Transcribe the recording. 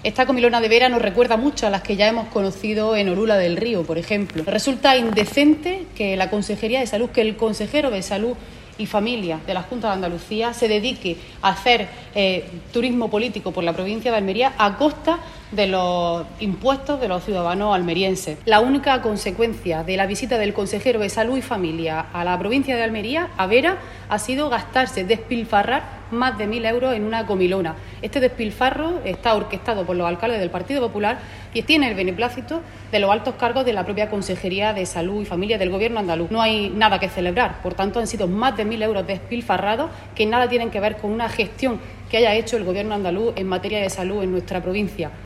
Esta comilona de Vera nos recuerda mucho a las que ya hemos conocido en Orula del Río, por ejemplo. Resulta indecente que la Consejería de Salud, que el consejero de Salud y Familia de la Junta de Andalucía se dedique a hacer turismo político por la provincia de Almería a costa de los impuestos de los ciudadanos almerienses. La única consecuencia de la visita del consejero de Salud y Familia a la provincia de Almería, a Vera, ha sido gastarse, despilfarrar más de 1.000 euros en una comilona. Este despilfarro está orquestado por los alcaldes del Partido Popular y tiene el beneplácito de los altos cargos de la propia Consejería de Salud y Familia del Gobierno andaluz. No hay nada que celebrar, por tanto han sido más de 1.000 euros despilfarrados que nada tienen que ver con una gestión que haya hecho el Gobierno andaluz en materia de salud en nuestra provincia.